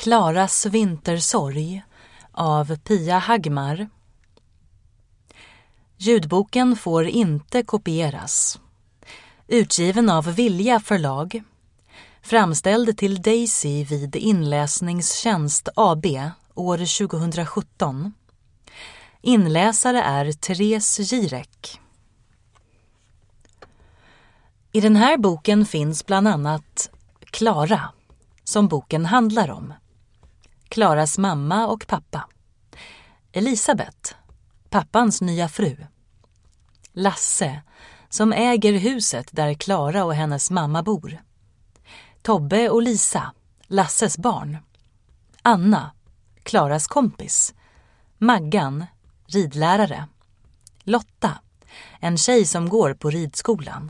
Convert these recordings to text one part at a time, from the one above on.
Klaras vintersorg av Pia Hagmar. Ljudboken får inte kopieras. Utgiven av Vilja förlag. Framställd till Daisy vid Inläsningstjänst AB år 2017. Inläsare är Therese Girek. I den här boken finns bland annat Klara, som boken handlar om. Klaras mamma och pappa. Elisabeth, pappans nya fru. Lasse, som äger huset där Klara och hennes mamma bor. Tobbe och Lisa, Lasses barn. Anna, Klaras kompis. Maggan, ridlärare. Lotta, en tjej som går på ridskolan.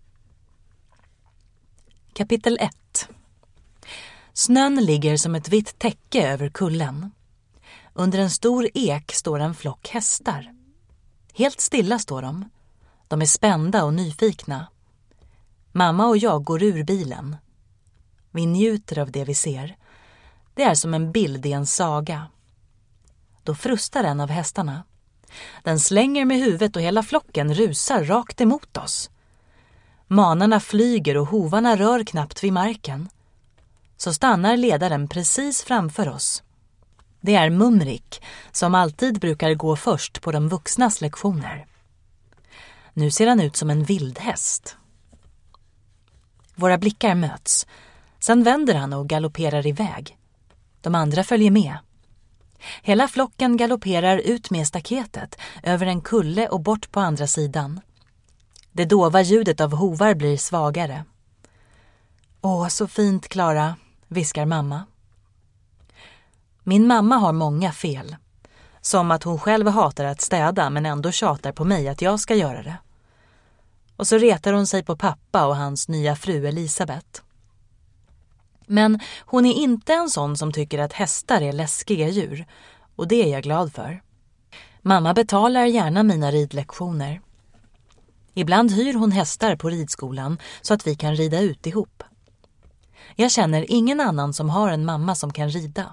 Kapitel 1. Snön ligger som ett vitt täcke över kullen. Under en stor ek står en flock hästar. Helt stilla står de. De är spända och nyfikna. Mamma och jag går ur bilen. Vi njuter av det vi ser. Det är som en bild i en saga. Då frustar en av hästarna. Den slänger med huvudet och hela flocken rusar rakt emot oss. Manarna flyger och hovarna rör knappt vid marken. Så stannar ledaren precis framför oss. Det är Mumrik, som alltid brukar gå först på de vuxnas lektioner. Nu ser han ut som en vildhäst. Våra blickar möts. Sen vänder han och galopperar iväg. De andra följer med. Hela flocken galopperar ut med staketet, över en kulle och bort på andra sidan. Det dova ljudet av hovar blir svagare. Åh, så fint, Klara, viskar mamma. Min mamma har många fel. Som att hon själv hatar att städa men ändå tjatar på mig att jag ska göra det. Och så retar hon sig på pappa och hans nya fru Elisabeth. Men hon är inte en sån som tycker att hästar är läskiga djur, och det är jag glad för. Mamma betalar gärna mina ridlektioner. Ibland hyr hon hästar på ridskolan så att vi kan rida ut ihop. Jag känner ingen annan som har en mamma som kan rida.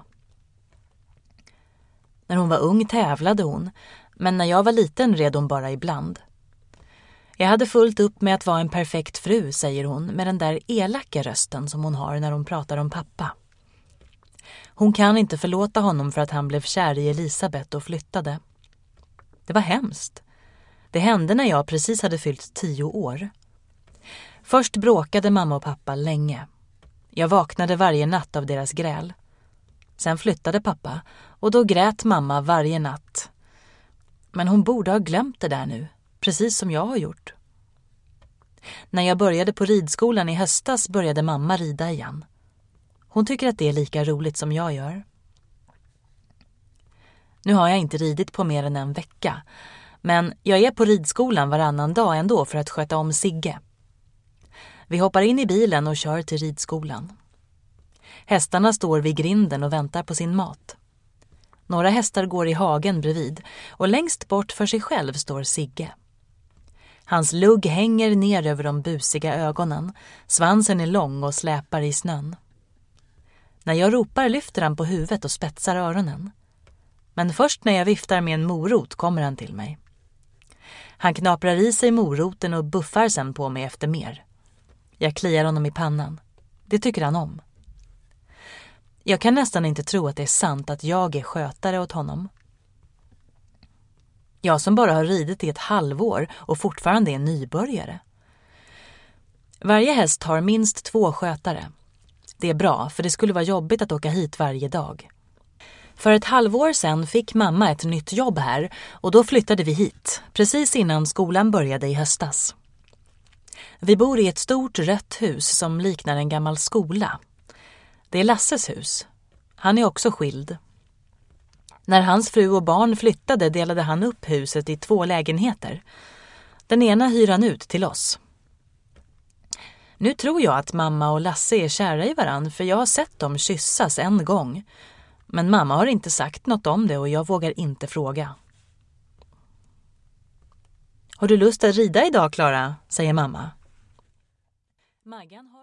När hon var ung tävlade hon, men när jag var liten red hon bara ibland. Jag hade fullt upp med att vara en perfekt fru, säger hon, med den där elaka rösten som hon har när hon pratar om pappa. Hon kan inte förlåta honom för att han blev kär i Elisabeth och flyttade. Det var hemskt. Det hände när jag precis hade fyllt 10 år. Först bråkade mamma och pappa länge. Jag vaknade varje natt av deras gräl. Sen flyttade pappa och då grät mamma varje natt. Men hon borde ha glömt det där nu, precis som jag har gjort. När jag började på ridskolan i höstas började mamma rida igen. Hon tycker att det är lika roligt som jag gör. Nu har jag inte ridit på mer än en vecka, men jag är på ridskolan varannan dag ändå för att sköta om Sigge. Vi hoppar in i bilen och kör till ridskolan. Hästarna står vid grinden och väntar på sin mat. Några hästar går i hagen bredvid och längst bort för sig själv står Sigge. Hans lugg hänger ner över de busiga ögonen. Svansen är lång och släpar i snön. När jag ropar lyfter han på huvudet och spetsar öronen. Men först när jag viftar med en morot kommer han till mig. Han knaprar i sig moroten och buffar sen på mig efter mer. Jag kliar honom i pannan. Det tycker han om. Jag kan nästan inte tro att det är sant att jag är skötare åt honom. Jag som bara har ridit i ett halvår och fortfarande är nybörjare. Varje häst har minst 2 skötare. Det är bra, för det skulle vara jobbigt att åka hit varje dag. För ett halvår sedan fick mamma ett nytt jobb här och då flyttade vi hit, precis innan skolan började i höstas. Vi bor i ett stort rött hus som liknar en gammal skola. Det är Lasses hus. Han är också skild. När hans fru och barn flyttade delade han upp huset i 2 lägenheter. Den ena hyr han ut till oss. Nu tror jag att mamma och Lasse är kära i varann, för jag har sett dem kyssas en gång. Men mamma har inte sagt något om det och jag vågar inte fråga. Har du lust att rida idag, Klara? Säger mamma. Maggan har